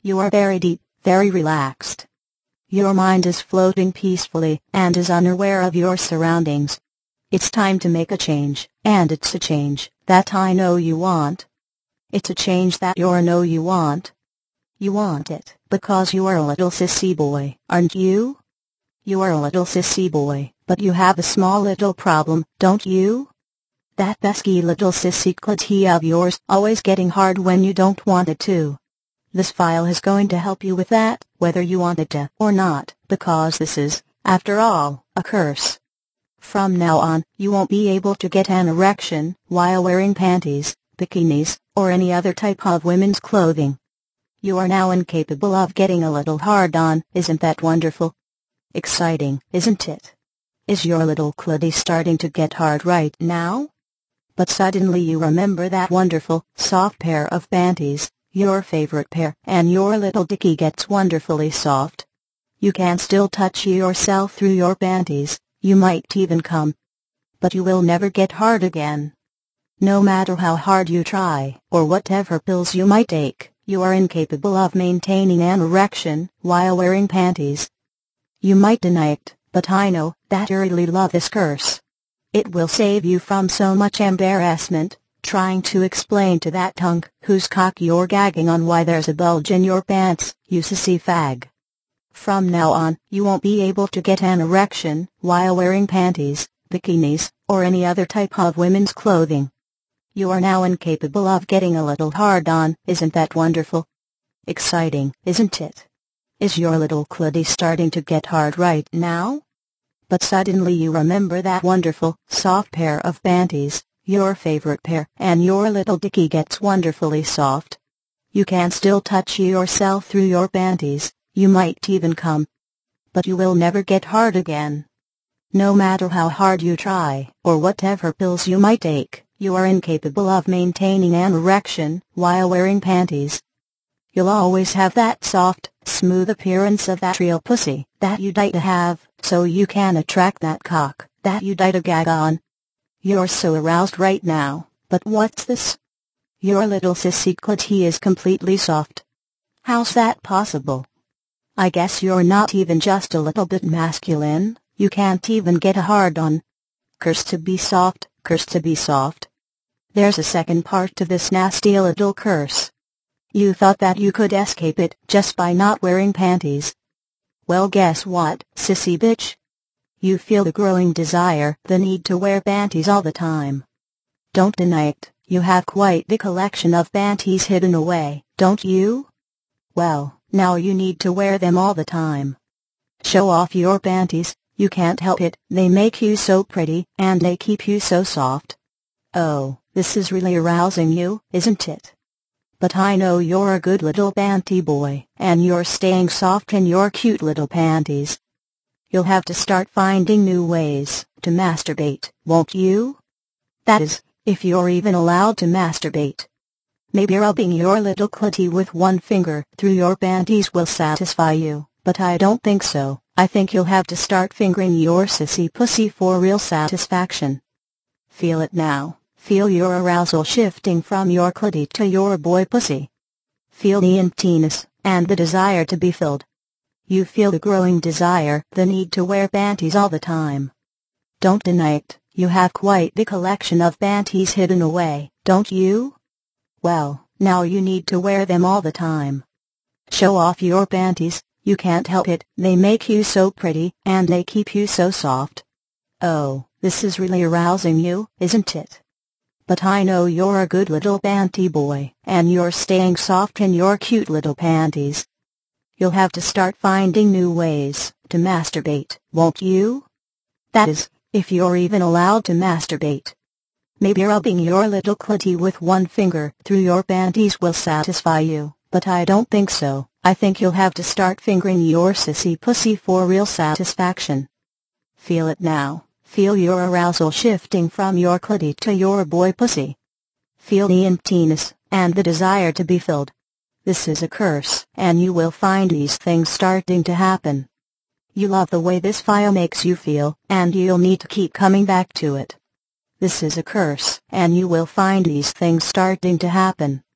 You are very deep, very relaxed. Your mind is floating peacefully and is unaware of your surroundings. It's time to make a change, and it's a change that I know you want. It's a change that you know you want. You want it because you are a little sissy boy, aren't you? You are a little sissy boy, but you have a small little problem, don't you? That pesky little sissy clit of yours always getting hard when you don't want it to. This file is going to help you with that, whether you want it to or not, because this is, after all, a curse. From now on, you won't be able to get an erection while wearing panties, bikinis, or any other type of women's clothing. You are now incapable of getting a little hard-on. Isn't that wonderful? Exciting, isn't it? Is your little clitty starting to get hard right now? But suddenly you remember that wonderful, soft pair of panties, your favorite pair, and your little dickie gets wonderfully soft. You can still touch yourself through your panties, you might even come. But you will never get hard again. No matter how hard you try, or whatever pills you might take, you are incapable of maintaining an erection while wearing panties. You might deny it, but I know that you really love this curse. It will save you from so much embarrassment, trying to explain to that hunk whose cock you're gagging on why there's a bulge in your pants, you sissy fag. From now on, you won't be able to get an erection while wearing panties, bikinis, or any other type of women's clothing. You are now incapable of getting a little hard-on. Isn't that wonderful? Exciting, isn't it? Is your little clitty starting to get hard right now? But suddenly you remember that wonderful, soft pair of panties, your favorite pair, and your little dickie gets wonderfully soft. You can still touch yourself through your panties, you might even come. But you will never get hard again. No matter how hard you try, or whatever pills you might take, you are incapable of maintaining an erection while wearing panties. You'll always have that soft, smooth appearance of that real pussy that you'd like to have, so you can attract that cock that you'd like to gag on. You're so aroused right now, but what's this? Your little sissy clit is completely soft. How's that possible? I guess you're not even just a little bit masculine, you can't even get a hard-on. Curse to be soft, curse to be soft. There's a second part to this nasty little curse. You thought that you could escape it just by not wearing panties. Well, guess what, sissy bitch? You feel the growing desire, the need to wear panties all the time. Don't deny it, you have quite the collection of panties hidden away, don't you? Well, now you need to wear them all the time. Show off your panties, you can't help it, they make you so pretty, and they keep you so soft. Oh, this is really arousing you, isn't it? But I know you're a good little panty boy, and you're staying soft in your cute little panties. You'll have to start finding new ways to masturbate, won't you? That is, if you're even allowed to masturbate. Maybe rubbing your little clitty with one finger through your panties will satisfy you, but I don't think so. I think you'll have to start fingering your sissy pussy for real satisfaction. Feel it now. Feel your arousal shifting from your clitty to your boy pussy. Feel the emptiness and the desire to be filled. You feel the growing desire, the need to wear panties all the time. Don't deny it, you have quite the collection of panties hidden away, don't you? Well, now you need to wear them all the time. Show off your panties, you can't help it, they make you so pretty, and they keep you so soft. Oh, this is really arousing you, isn't it? But I know you're a good little panty boy, and you're staying soft in your cute little panties. You'll have to start finding new ways to masturbate, won't you? That is, if you're even allowed to masturbate. Maybe rubbing your little clitty with one finger through your panties will satisfy you, but I don't think so. I think you'll have to start fingering your sissy pussy for real satisfaction. Feel it now. Feel your arousal shifting from your clitty to your boy pussy. Feel the emptiness and the desire to be filled. This is a curse, and you will find these things starting to happen. You love the way this file makes you feel, and you'll need to keep coming back to it. This is a curse, and you will find these things starting to happen.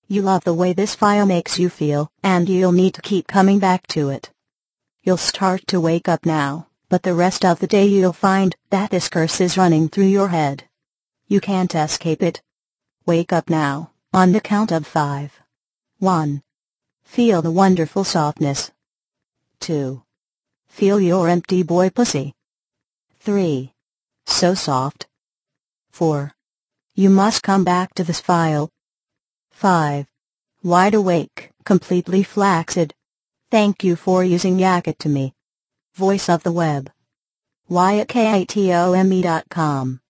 You love the way this file makes you feel, and you'll need to keep coming back to it. You'll start to wake up now, but the rest of the day you'll find that this curse is running through your head. You can't escape it. Wake up now, on the count of 5. 1. Feel the wonderful softness. 2. Feel your empty boy pussy. 3. So soft. 4. You must come back to this file. 5. Wide awake, completely flaccid. Thank you for using Yakatomi. Voice of the web. WyattKatome.com